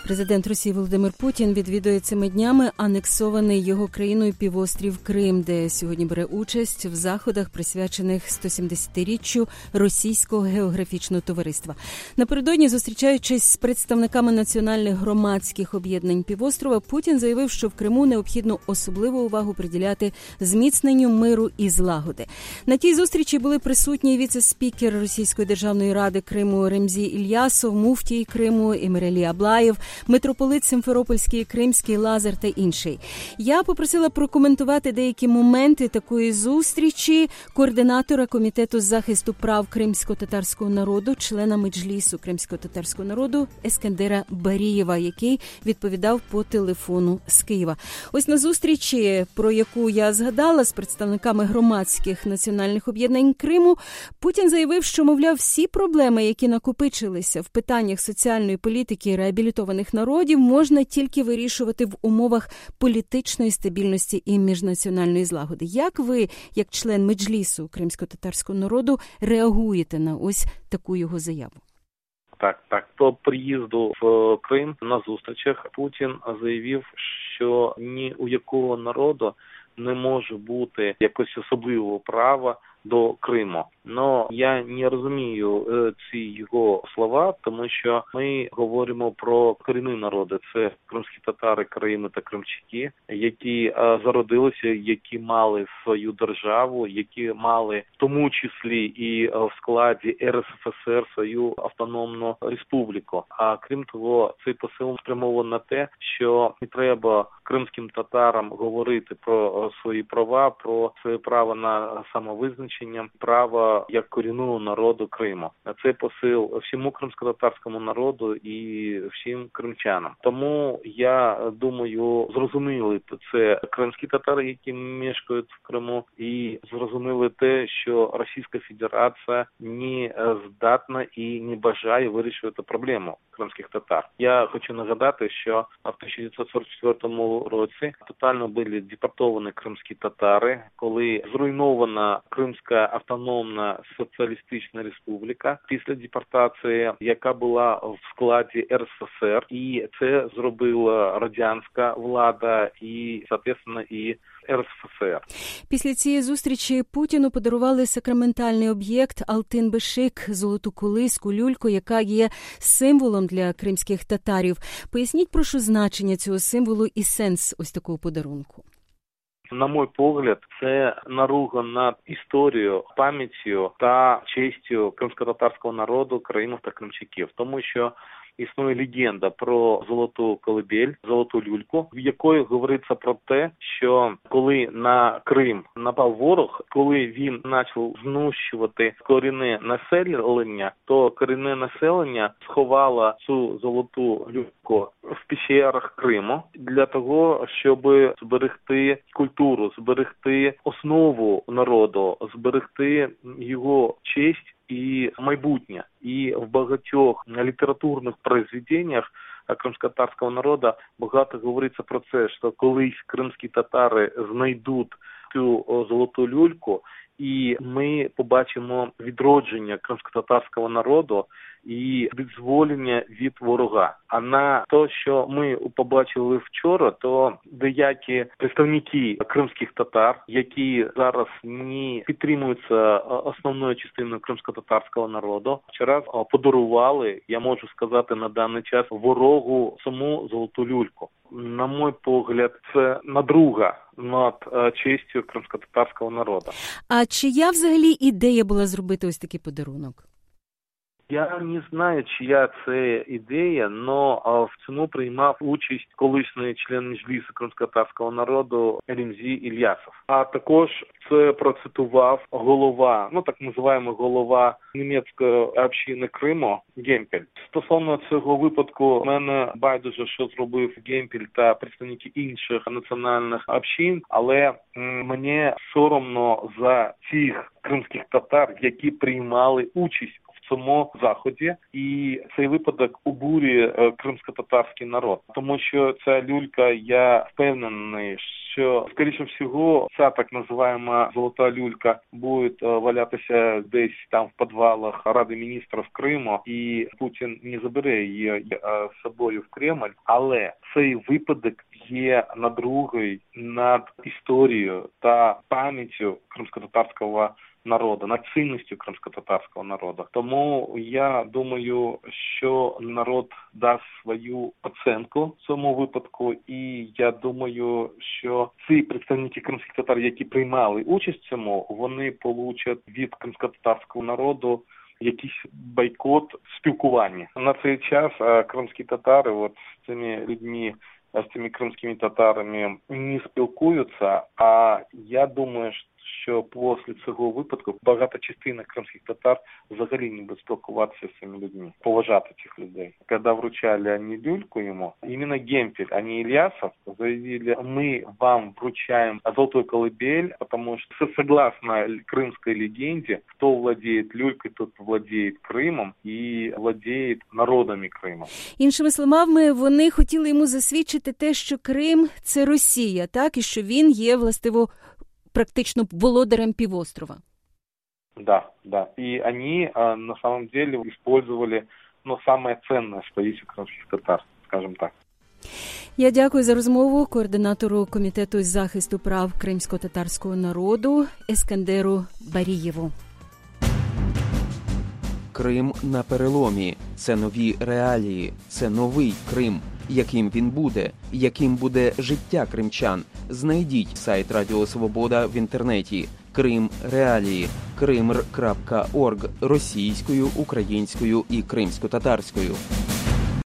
Президент Росії Володимир Путін відвідує цими днями анексований його країною півострів Крим, де сьогодні бере участь в заходах, присвячених 170-річчю Російського географічного товариства. Напередодні, зустрічаючись з представниками національних громадських об'єднань півострова, Путін заявив, що в Криму необхідно особливу увагу приділяти зміцненню миру і злагоди. На тій зустрічі були присутні віце-спікер Російської державної ради Криму Ремзі Ільясов, муфтій Криму Еміралі Аблаєв, митрополит Сімферопольський і Кримський Лазар та інший. Я попросила прокоментувати деякі моменти такої зустрічі координатора Комітету з захисту прав кримсько-татарського народу, члена Меджлісу кримсько-татарського народу Ескендера Барієва, який відповідав по телефону з Києва. Ось на зустрічі, про яку я згадала, з представниками громадських національних об'єднань Криму, Путін заявив, що, мовляв, всі проблеми, які накопичилися в питаннях соціальної політики реабілітованих народів, можна тільки вирішувати в умовах політичної стабільності і міжнаціональної злагоди. Як ви, як член Меджлісу кримсько-татарського народу, реагуєте на ось таку його заяву? Так. По приїзду в Крим на зустрічах Путін заявив, що ні у якого народу не може бути якось особливого права до Криму. Но я не розумію ці його слова, тому що ми говоримо про корінні народи. Це кримські татари, крими та кримчаки, які зародилися, які мали свою державу, які мали в тому числі і в складі РСФСР свою автономну республіку. А крім того, цей посил спрямований на те, що не треба кримським татарам говорити про свої права, про своє право на самовизначення, право як корінного народу Криму. Це посил всьому кримсько-татарському народу і всім кримчанам. Тому, я думаю, зрозуміли це кримські татари, які мешкають в Криму, і зрозуміли те, що Російська Федерація не здатна і не бажає вирішувати проблему кримських татар. Я хочу нагадати, що в 1944 році тотально були депортовані кримські татари, коли зруйнована Кримська автономна соціалістична республіка після депортації, яка була в складі РСФСР, і це зробила радянська влада і, соответственно, і РСФСР. Після цієї зустрічі Путіну подарували сакраментальний об'єкт Алтин-Бешик, золоту колиску, люльку, яка є символом для кримських татарів. Поясніть, прошу, значення цього символу і сенс ось такого подарунку. На мій погляд, це наруга над історією, пам'яттю та честю кримсько-татарського народу, кримів та кримчаків. Тому що існує легенда про золоту колибель, золоту люльку, в якої говориться про те, що коли на Крим напав ворог, коли він почав знищувати корінне населення, то корінне населення сховало цю золоту люльку в пещерах Криму для того, щоб зберегти культуру, зберегти основу народу, зберегти його честь і майбутнє. І в багатьох літературних произведеннях кримсько-татарського народу багато говориться про це, що колись кримські татари знайдуть цю золоту люльку, і ми побачимо відродження кримсько-татарського народу і визволення від ворога. А на те, що ми побачили вчора, то деякі представники кримських татар, які зараз не підтримуються основною частиною кримсько-татарського народу, вчора подарували, я можу сказати, на даний час ворогу саму золоту люльку. На мій погляд, це надруга над честю кримсько-татарського народу. А чия взагалі ідея була зробити ось такий подарунок? Я не знаю, чия це ідея, але в цьому приймав участь колишній член Меджлісу кримсько-татарського народу Ремзі Ільясов. А також це процитував голова, так називаємо голова німецької общини Криму Гемпель. Стосовно цього випадку, в мене байдуже, що зробив Гемпель та представники інших національних общин, але мені соромно за цих кримських татар, які приймали участь цьому заході, і цей випадок обурює кримськотатарський народ. Тому що ця люлька, я впевнений, що, скоріше всього, ця так називаємо золота люлька буде валятися десь там в підвалах Ради міністрів Криму, і Путін не забере її з собою в Кремль. Але цей випадок є надругою над історією та пам'яттю кримськотатарського народу, над цінністю кримськотатарського народу. Тому я думаю, що народ дасть свою оцінку цьому випадку, і я думаю, що ці представники кримських татар, які приймали участь в цьому, вони получать від кримськотатарського народу якийсь бойкот спілкування. На цей час кримські татари з цими людьми, з цими кримськими татарами не спілкуються, а я думаю, що після цього випадку багата частина кримських татар взагалі не буде спілкуватися з цими людьми, поважати цих людей. Коли вручали вони люльку йому, іменно Гемпель, а не Ільясов, заявили, ми вам вручаємо золотую колыбель, тому що согласно кримській легенді, хто владіє люлькою, тот владіє Кримом і владіє народами Криму. Іншими словами, вони хотіли йому засвідчити те, що Крим – це Росія, так, і що він є, властиво, практично володарем півострова. Да. И они на самом деле использовали, самое ценное, что есть у крымских татар, скажем так. Я дякую за розмову координатору Комітету із захисту прав кримсько-татарського народу Ескандеру Барієву. Крим на переломі. Це нові реалії. Це новий Крим. Яким він буде? Яким буде життя кримчан? Знайдіть сайт Радіо Свобода в інтернеті. Крим реалії. Krimr.org російською, українською і кримсько-татарською.